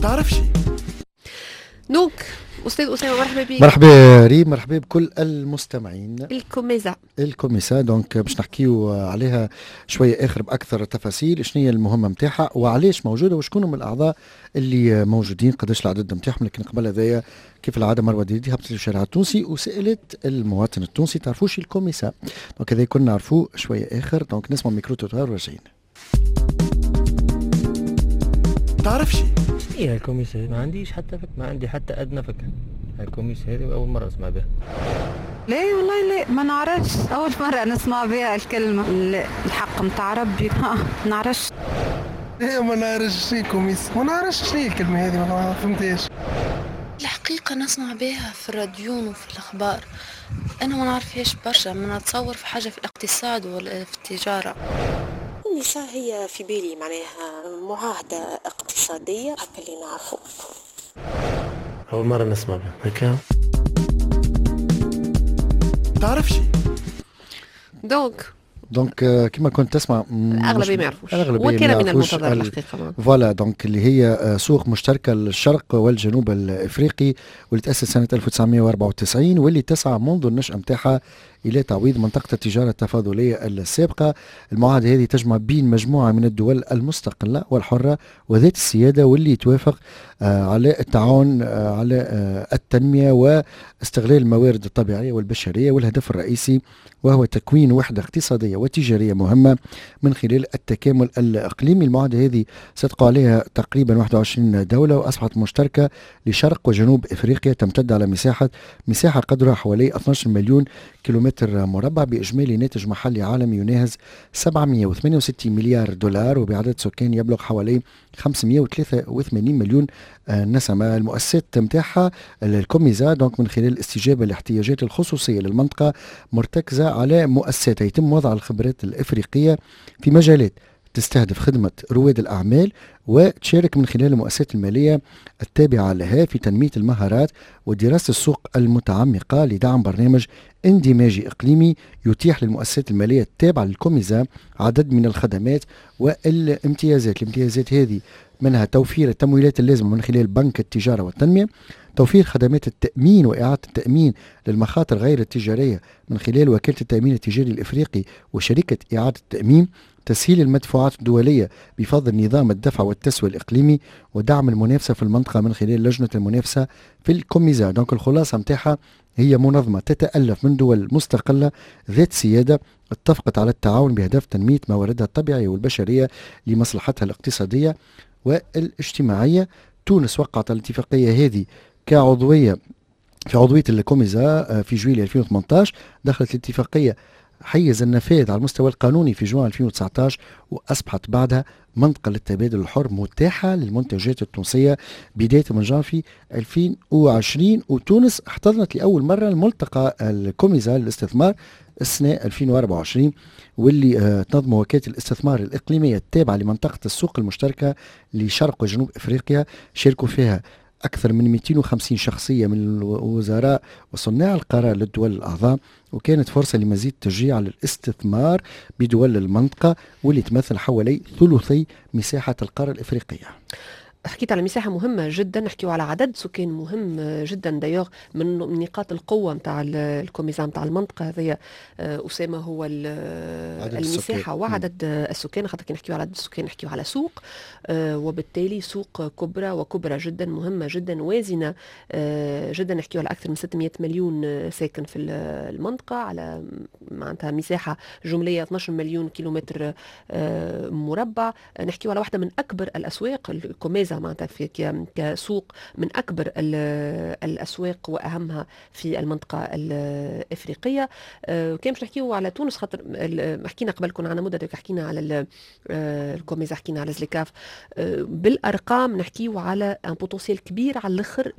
تعرفش. دونك أستاذ أسامة مرحبا بك. مرحبا ريم، مرحبا بكل المستمعين. الكوميزا دونك باش نحكيو عليها شوية آخر بأكثر تفاصيل، شنو هي المهمة متاعها وعلاش موجودة وشكون هم الأعضاء اللي موجودين، قداش العدد متاعهم. لكن قبل هذايا كيف العادة مروة ديدي هبطت للشارع التونسي وسألت المواطن التونسي تعرفوش الكوميسا. دونك هذا كنا نعرفوه شوية آخر. دونك نسمع ميكرو توتار ورجعين. تعرفش ايه الكوميسا؟ ما عنديش حتى فكرة، ما عندي حتى ادنى فكرة. الكوميسا هذه اول مرة اسمع بها. لا والله لا ما نعرفش، اول مرة نسمع بها الكلمة. الحق متاع ربي ما نعرفش. ايه ما نعرفش شنو كوميسا، ما نعرفش شنو الكلمة هذه، ما فهمتهاش. الحقيقة نسمع بها في الراديون وفي الأخبار، أنا ما نعرفهاش برشا. ما نتصور في حاجة في الاقتصاد ولا في التجارة. النساء هي في بالي معناها معاهدة اقتصادية هكا اللي نعرفه. اول مرة نسمع بها هكا. تعرفش. دونك كما كنت تسمع اغلبيه ما يعرفوش وكان من المنتظر الحقيقه. فوالا دونك اللي هي سوق مشتركه للشرق والجنوب الافريقي واللي تاسس سنه 1994 واللي تسعى منذ النشأة نتاعها الى تعويض منطقه التجاره التفاضليه السابقه. المعاهده هذه تجمع بين مجموعه من الدول المستقله والحره وذات السياده واللي توافق على التعاون على التنميه واستغلال الموارد الطبيعيه والبشريه، والهدف الرئيسي وهو تكوين وحده اقتصاديه وتجاريه مهمه من خلال التكامل الاقليمي. المعاهده هذه صدقوا عليها تقريبا 21 دوله واصبحت مشتركه لشرق وجنوب افريقيا، تمتد على مساحه قدرها حوالي 12 مليون كيلومتر مربع بإجمالي ناتج محلي عالمي يناهز 768 مليار دولار وبعدد سكان يبلغ حوالي 583 مليون نسمة. المؤسسات متاعها الكوميزا دونك من خلال الاستجابة لاحتياجات الخصوصية للمنطقة مرتكزة على مؤسسات يتم وضع الخبرات الإفريقية في مجالات تستهدف خدمة رواد الأعمال وتشارك من خلال المؤسسات المالية التابعة لها في تنمية المهارات ودراسة السوق المتعمقة لدعم برنامج اندماجي إقليمي يتيح للمؤسسات المالية التابعة للكوميزا عدد من الخدمات والامتيازات. الامتيازات هذه منها توفير التمويلات اللازمة من خلال بنك التجارة والتنمية، توفير خدمات التأمين وإعادة التأمين للمخاطر غير التجارية من خلال وكالة التأمين التجاري الإفريقي وشركة إعادة التأمين، تسهيل المدفوعات الدولية بفضل نظام الدفع والتسوية الإقليمي، ودعم المنافسة في المنطقة من خلال لجنة المنافسة في الكوميزا. دونك الخلاصة متاعها هي منظمة تتألف من دول مستقلة ذات سيادة اتفقت على التعاون بهدف تنمية مواردها الطبيعية والبشرية لمصلحتها الاقتصادية والاجتماعية. تونس وقعت الاتفاقية هذه كعضوية في عضوية الكوميزا في جويلية 2018. دخلت الاتفاقية حيز النفاذ على المستوى القانوني في جوان 2019 وأصبحت بعدها منطقة للتبادل الحر متاحة للمنتجات التونسية بداية من جانفي 2020. وتونس احتضنت لأول مرة الملتقى الكوميزا للاستثمار السنة 2024 واللي تنظم وكالة الاستثمار الإقليمية التابعة لمنطقة السوق المشتركة لشرق وجنوب إفريقيا. شاركوا فيها أكثر من 250 شخصية من الوزراء وصناع القرار للدول الأعضاء، وكانت فرصة لمزيد تشجيع على الاستثمار بدول المنطقة واللي تمثل حوالي ثلثي مساحة القارة الإفريقية. حكيت على مساحة مهمة جدا، نحكيو على عدد سكان مهم جدا. دايوغ من نقاط القوة متاع الكوميزا متاع المنطقة هذه أسامة هو المساحة وعدد السكان. خاطر كي نحكيو على عدد السكان نحكيو على سوق، وبالتالي سوق كبرى وكبرى جدا مهمة جدا وازنة جدا. نحكيو على أكثر من 600 مليون ساكن في المنطقة على معناتها مساحة جملية 12 مليون كيلومتر مربع. نحكيو على واحدة من أكبر الأسواق الكوميزا معناتها كسوق من أكبر الأسواق وأهمها في المنطقة الإفريقية. كان باش نحكيو على تونس خاطر حكينا قبل كنا على مدة حكينا على الكوميزا حكينا على زليكاف. بالأرقام نحكيو على ان بوتنسيال كبير على الآخر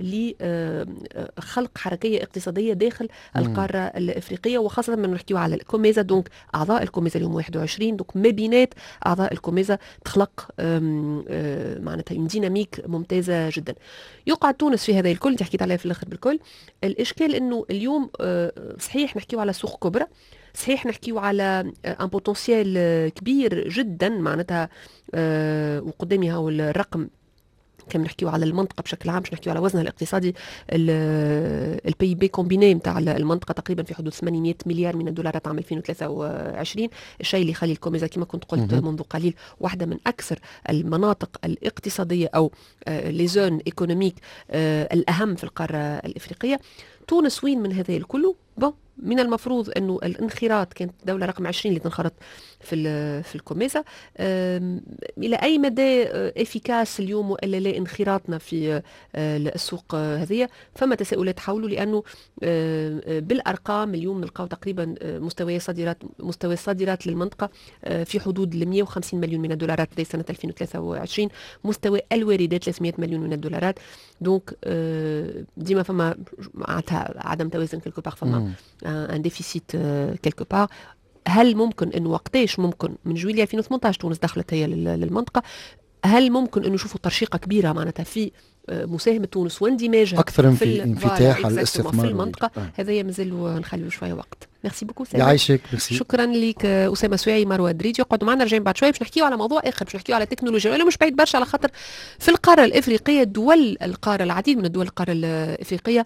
لخلق حركية اقتصادية داخل القارة الإفريقية، وخاصة من نحكيو على الكوميزا. دونك أعضاء الكوميزا اليوم 21، دونك ما بينات أعضاء الكوميزا تخلق معناتها ديناميك ممتازة جدا. يقع تونس في هذا الكل اللي حكيت عليه في الآخر بالكل. الإشكال إنه اليوم صحيح نحكيو على سوق كبرى، صحيح نحكيو على ان بوتنسيال كبير جدا معناتها وقدامي هاو الرقم كان نحكيو على المنطقه بشكل عام، باش نحكيو على وزنها الاقتصادي. البي بي كومبيني نتاع المنطقه تقريبا في حدود 800 مليار من الدولارات عام 2023، الشيء اللي يخلي الكوميزا كما كنت قلت منذ قليل واحده من اكثر المناطق الاقتصاديه او لي زون ايكونوميك الاهم في القاره الافريقيه. تونس وين من هذا الكل؟ من المفروض انه الانخراط كانت دوله رقم 20 اللي تنخرط في الكوميزا. الى اي مدى افيكاس اليوم والا لا انخراطنا في السوق هذه؟ فما تساؤلات حوله، لانه بالارقام اليوم نلقاو تقريبا مستوى الصادرات للمنطقه في حدود 150 مليون من الدولارات لدى سنه 2023، مستوى الواردات 300 مليون من الدولارات. دونك ديما فما معناتها عدم توازن كيلكو بار، فما ان ديفيسيت كيلكو بار. هل ممكن انه وقتاش ممكن من جويلية 2018 تونس دخلت هي للمنطقه، هل ممكن انه نشوفوا ترشيقه كبيره معناتها في مساهمه تونس واندماجها اكثر في انفتاح على الاستثمار في المنطقه؟ هذا مازال نخليه شويه وقت. ميرسي بوكو سامي. يعيشك. ميرسي. شكرا لك اسامه سويعي، مروه دريدي. اقعدوا معنا، راجعين بعد شويه باش نحكيو على موضوع اخر، باش نحكيو على التكنولوجيا، ولا مش بعيد برشا، على خاطر في القاره الافريقيه دول القاره العديد من الدول القاره الافريقيه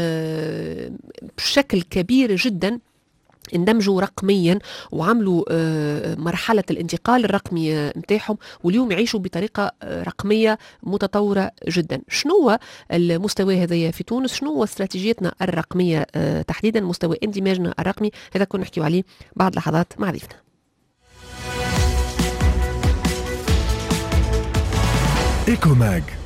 بشكل كبير جدا اندمجوا رقميا وعملوا مرحلة الانتقال الرقمي متاعهم، واليوم يعيشوا بطريقة رقمية متطورة جدا. شنو المستوى هذايا في تونس؟ شنو استراتيجيتنا الرقمية تحديدا، مستوى اندماجنا الرقمي؟ هذا كنا نحكيو عليه بعد لحظات مع ضيفنا. إيكوماج